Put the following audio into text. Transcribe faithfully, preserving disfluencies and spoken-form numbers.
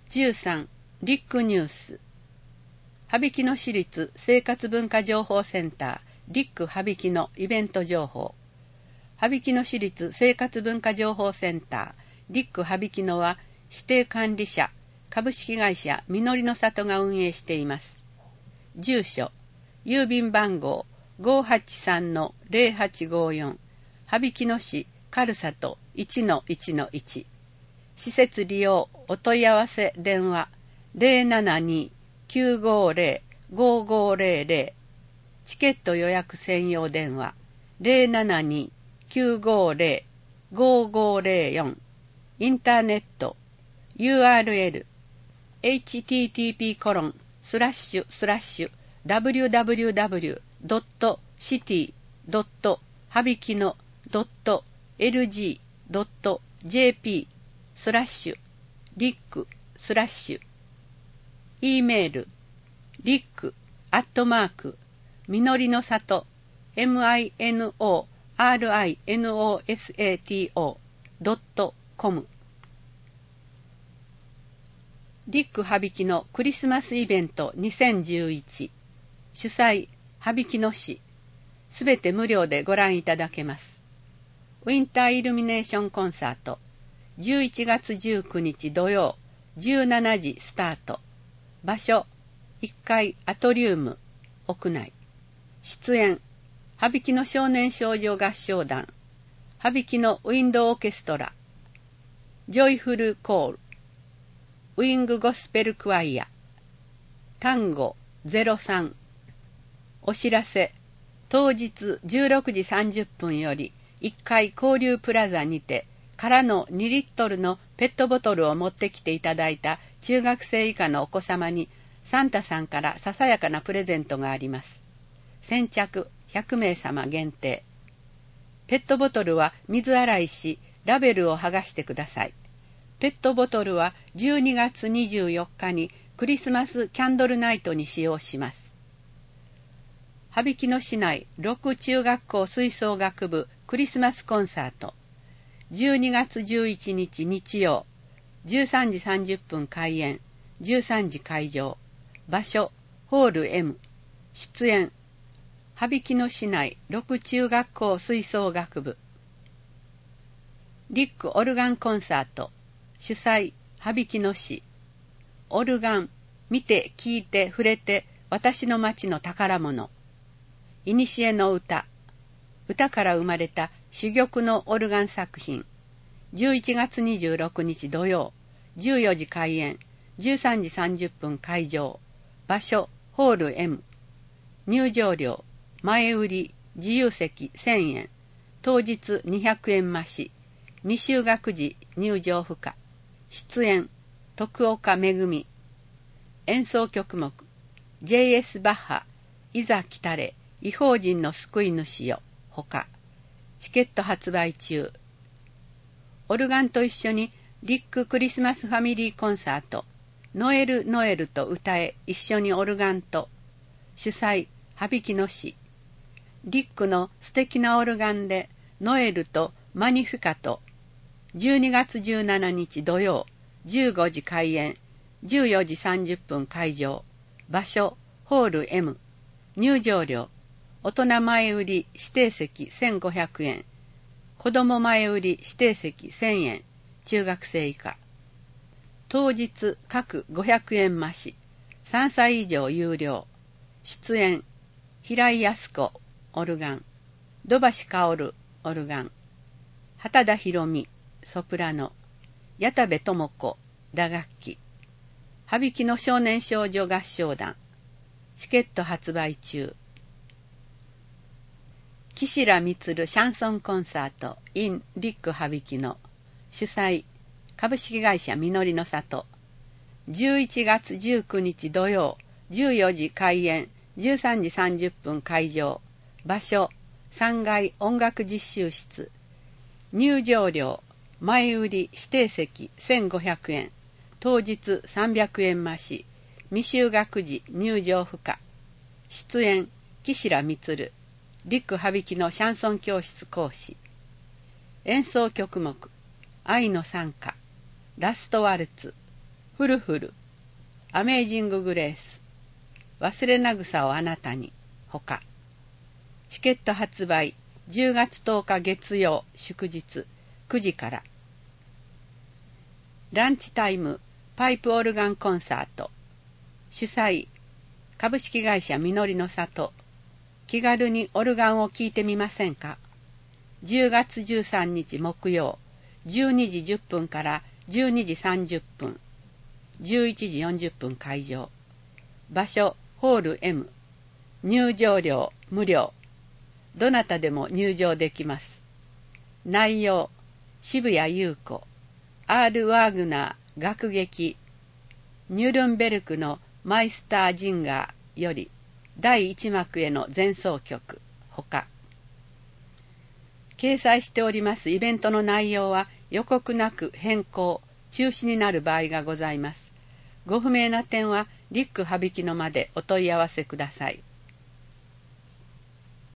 じゅうさんリックニュース。羽曳野市立生活文化情報センターリック羽曳野イベント情報。羽曳野市立生活文化情報センターリック羽曳野は指定管理者株式会社みのりの里が運営しています。住所郵便番号 ごーはちさんのぜろはちごよん 羽曳野市軽里 いちのいちのいち。施設利用お問い合わせ電話 ゼロななに きゅうごゼロ ごごゼロゼロ。チケット予約専用電話 ゼロななに きゅうごゼロ ごごゼロよん。インターネット ユーアールエル エイチティーティーピーコロンスラッシュスラッシュダブリューダブリューダブリュードットシティドット羽曳野ドットエルジードットジェーピースラッシュリックスラッシュ E メールリックアットマークみのりの里 ミノリノサト ドットコム。リック羽曳野クリスマスイベントにせんじゅういち。主催羽曳野市。すべて無料でご覧いただけます。ウィンターイルミネーションコンサートじゅういちがつじゅうくにち土曜じゅうしちじスタート。場所いっかいアトリウム屋内。出演羽曳野少年少女合唱団羽曳野ウィンドオーケストラジョイフルコールウィングゴスペルクワイア単語ゼロさん。お知らせ当日じゅうろくじさんじゅっぷんよりいっかい交流プラザにて空のにリットルのペットボトルを持ってきていただいた中学生以下のお子様にサンタさんからささやかなプレゼントがあります。先着ひゃくめいさま限定。ペットボトルは水洗いしラベルを剥がしてください。ペットボトルはじゅうにがつにじゅうよっかにクリスマスキャンドルナイトに使用します。羽曳野市内ろく中学校吹奏楽部クリスマスコンサートじゅうにがつじゅういちにち日曜じゅうさんじさんじゅっぷん開演じゅうさんじ会場。場所ホール エム。出演羽曳野市内ろく中学校吹奏楽部。リックオルガンコンサート主催羽曳野市。オルガン見て聞いて触れて私の町の宝物。いにしえの歌歌から生まれた珠玉のオルガン作品。じゅういちがつにじゅうろくにち土曜じゅうよじ開演じゅうさんじさんじゅっぷん会場。場所ホール エム。入場料前売り自由席せんえん当日にひゃくえん増し未就学時入場不可。出演徳岡めぐみ。演奏曲目 ジェイエス バッハいざ来たれ異邦人の救い主よほか。チケット発売中。オルガンと一緒にリッククリスマスファミリーコンサートノエルノエルと歌え一緒にオルガンと。主催羽曳野市。リックの素敵なオルガンでノエルとマニフィカと。じゅうにがつじゅうしちにち土曜じゅうごじ開演じゅうよじさんじゅっぷん会場。場所ホール エム。入場料大人前売り指定席せんごひゃくえん子ども前売り指定席せんえん中学生以下。当日各ごひゃくえん増しさんさい以上有料。出演平井康子オルガン土橋薫オルガン畑田博美ソプラノ矢田部智子打楽器。羽曳野少年少女合唱団。チケット発売中。岸良満シャンソンコンサート in リック羽曳野。主催株式会社みのりの里。じゅういちがつじゅうくにち土曜じゅうよじ開演じゅうさんじさんじゅっぷん会場。場所さんがい音楽実習室。入場料前売り指定席せんごひゃくえん当日さんびゃくえん増し未就学時入場不可。出演岸良満リック羽曳野シャンソン教室講師。演奏曲目愛の賛歌ラストワルツフルフル、アメイジンググレース、忘れなぐさをあなたに、ほか。チケット発売じゅうがつとおか月曜祝日くじから。ランチタイムパイプオルガンコンサート。主催株式会社みのりの里。気軽にオルガンを聴いてみませんか。じゅうがつじゅうさんにち木曜じゅうにじじゅっぷんからじゅうにじさんじゅっぷん、じゅういちじよんじゅっぷん会場。場所ホール エム。入場料無料。どなたでも入場できます。内容渋谷優子、アール・ワーグナー楽劇、ニュルンベルクのマイスター・ジンガーよりだいいち幕への前奏曲ほか。掲載しておりますイベントの内容は予告なく変更中止になる場合がございます。ご不明な点はリック羽曳野までお問い合わせください。